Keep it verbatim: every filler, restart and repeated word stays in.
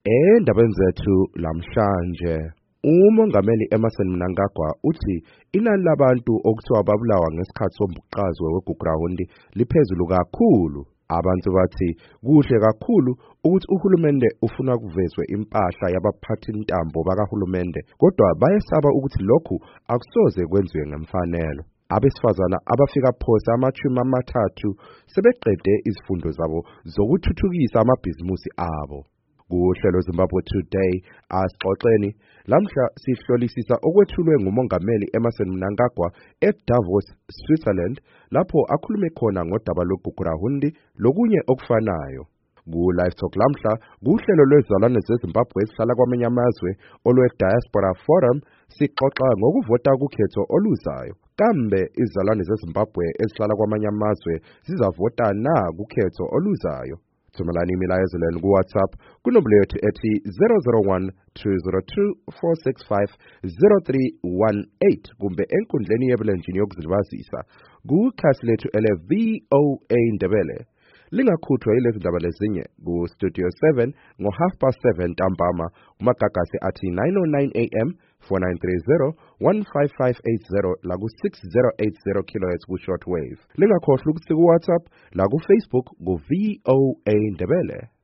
Endabeni zethu lamhlanje uMongameli Emmerson Mnangagwa uthi inani labantu okuthiwa babulawa ngesikhathi sombuqazwe weGugurawundi liphezulu kakhulu. Abantu bathi kuhle kakhulu ukuthi uhulumende ufuna kuvezwe impahla yabaphathi intambo bakahulumende, kodwa bayesaba ukuthi lokhu akusoze kwenziwe ngemfanelo. Abesifazana abafika phosa amachumi amathathu sebeqede izifundo zabo zokuthuthukisa amabhizimusi abo. Kuhlelo Zimbabwe Today asixoxeni lamhla sihlolisisa okwethulwe nguMongameli Emmerson Mnangagwa eDavos, Switzerland, lapho akhulume khona ngodaba loGugurawundi lokunye okufanayo. Ku Live Talk lamhla kuhlelo lwezalwane zeZimbabwe esihlala kwamanye amazwe olwe Diaspora Forum sixoxa ngokuvota ukhetho oluzayo. Kambe izalwane zeZimbabwe esihlala kwamanye amazwe zizavota na kukhetho oluzayo? Thumelani imilayezo lenu ku WhatsApp kunombolo yethu ethi zero zero one two zero two four six five zero three one eight kumbe enkundleni yebulenjini yokuzilibazisa kukhasi lethu ele V O A Ndebele. Lingakhuthwa yilezi ndaba lezinye ku Studio seven ngo half past seven ntambama kumagagasi athi nine oh nine A M four nine three zero one five five eight zero la ku six zero eight zero kilohertz ku shortwave. Lingakhohlwa ukuthi ku WhatsApp la ku Facebook ku V O A Ndebele.